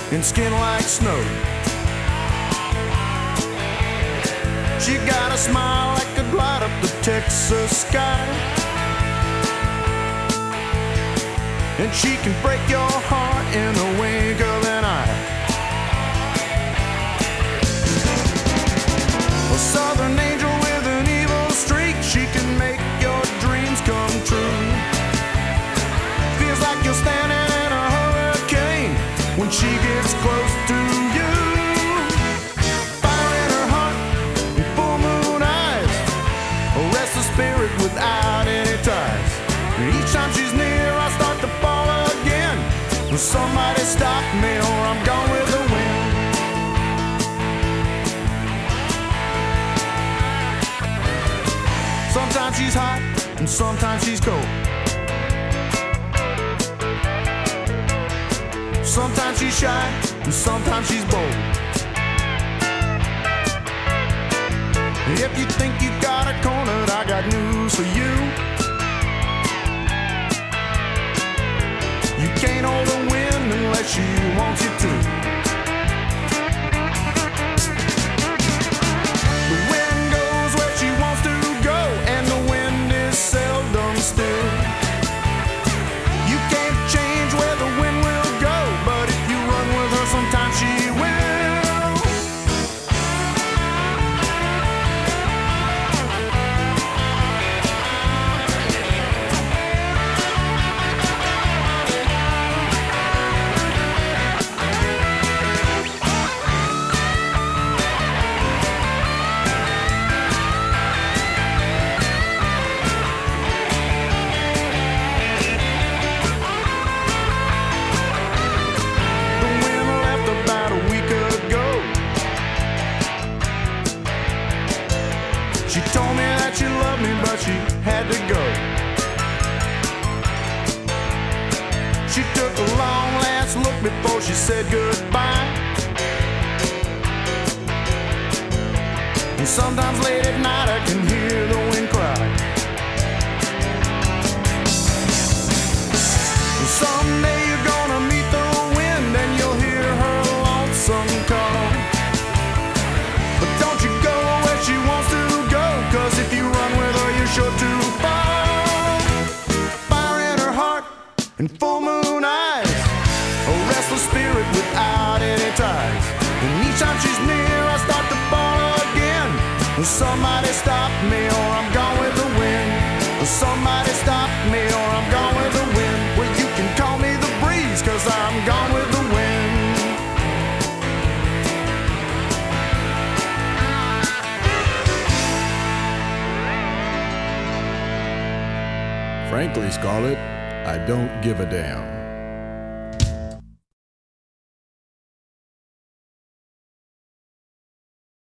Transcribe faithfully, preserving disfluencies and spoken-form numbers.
and skin like snow. She got a smile that could light up the Texas sky, and she can break your heart in a wink of an eye. A southern angel with an evil streak, she can make your dreams come true. Feels like you're standing in a hurricane when she gets close to you. Fire in her heart and full moon eyes, a restless spirit without any ties. And each time she's near, I start to fall again. Somebody stop me or I'm gone with the wind. Sometimes she's hot and sometimes she's cold. Sometimes she's shy and sometimes she's bold. If you think you got her cornered, I got news for you. You can't hold the wind unless she wants you to. The wind goes where she wants to go, and the wind is seldom still. You can't change where the wind will go, but if you run with her, sometimes she will. She told me that she loved me, but she had to go. She took a long last look before she said goodbye. And sometimes late at night I can hear the wind cry. And someday you're gonna meet the wind and you'll hear her lonesome call. But don't you go where she wants to, 'cause if you run with her, you're sure to fall. Fire in her heart and full moon eyes, a restless spirit without any ties. And each time she's near, I start to fall again. Somebody stop me or I'm gone with the wind. Somebody stop me or I'm gone with the wind. Well, you can call me the breeze, 'cause I'm gone with the wind. Frankly, Scarlett, I don't give a damn.